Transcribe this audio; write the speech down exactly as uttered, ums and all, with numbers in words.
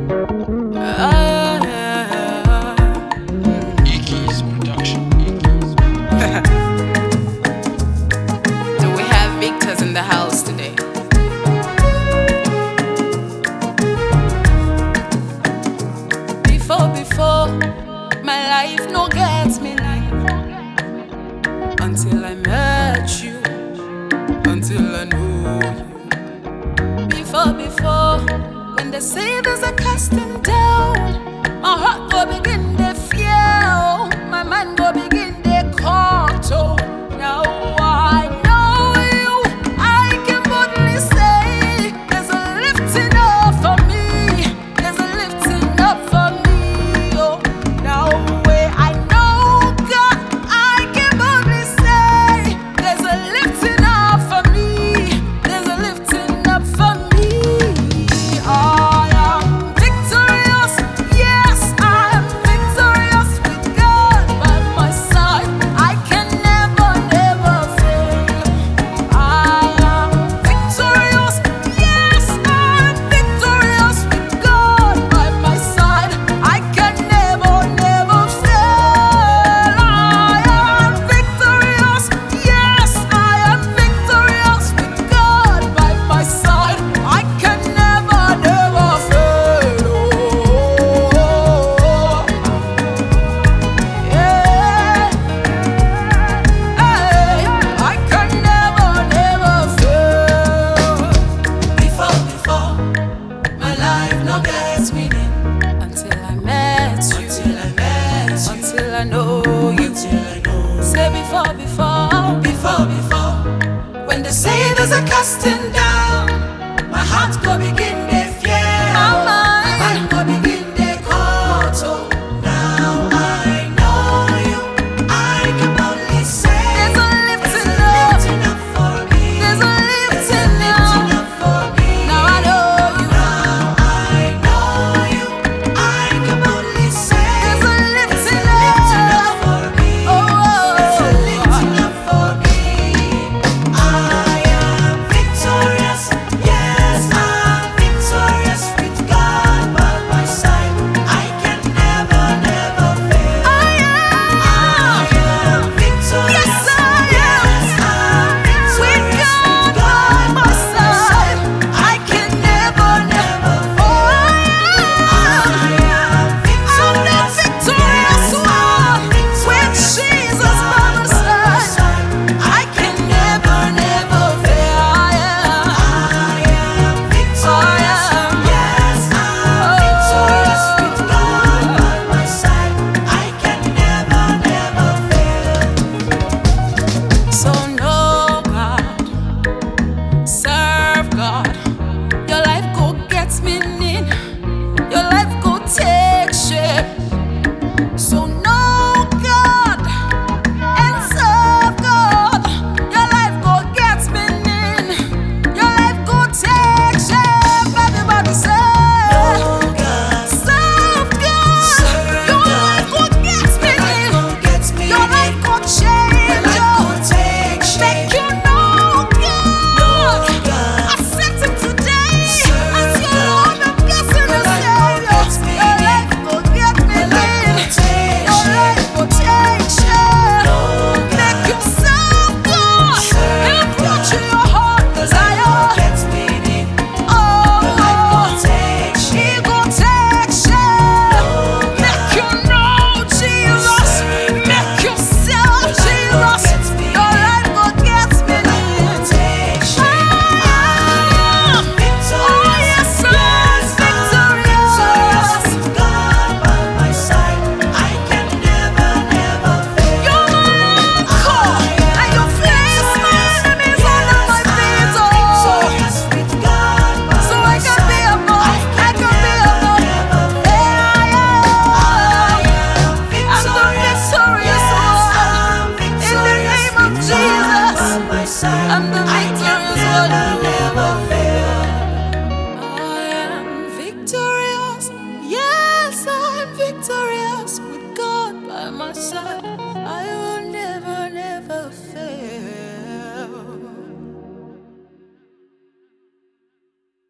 Ah, Icky's production. do we have victors in the house today? Before, before, my life no gets me until I met you, until I know you. Before, before, when they say there's a casting down, my heart go begin to fear, my mind go begin to cut. Oh, now I know you, I can boldly say there's a lifting up for me, there's a lifting up for me. Oh, now way I know God, I can boldly say there's a lifting up for me, there's a lifting up for me. I am victorious, yes, I am victorious with God by my side. I can never, never fail. I am victorious, yes, I am victorious with God by my side. I can never, never fail. I am victorious, yes, I am victorious with God by my side. I can never, never fail. Oh, yeah. Hey, I can never, never fail. Before, before, my life no gets meaning until I met you, until I met you, until I know you, until I know. Say before, before, before, before, when they say there's a casting down, my heart go begin to fear, my mind go begin to cut. Oh, now I know you, I can only say there's a lifting up for me, there's a lifting up for me. Now I know you, now I know you, I can only say there's a lifting up for me, there's a lifting up for me. I am victorious, yes, I'm victorious with God by my side. I can never, never fail. I am victorious, yes, I am with God by my side. I can never, never fail. I am victorious, victorious one with Jesus by my side. I can never, never fail. I am victorious, yes, I'm victorious with God by my side. I can never, never fail. So know God, serve God. Your life go get meaning, your life go take shape. So know God and serve God. Your life go get meaning, your life go take shape. Everybody say, know God, serve God. Your life go get meaning, your life go change. Make you know God. Accept Him today as your Lord and blessing and Savior. Your life go get meaning, your life go take shape. Make you serve God and what your heart desire. Oh, He go take shape. Make you know Jesus, make you serve Jesus. Your life go get meaning. I am, oh yes, I'm victorious. You're my anchor, and you place my enemies under my feet. Oh, so I can be above, I can be above. Yeah, I am. I'm the victorious one. In the name of Jesus, I'm the victorious one.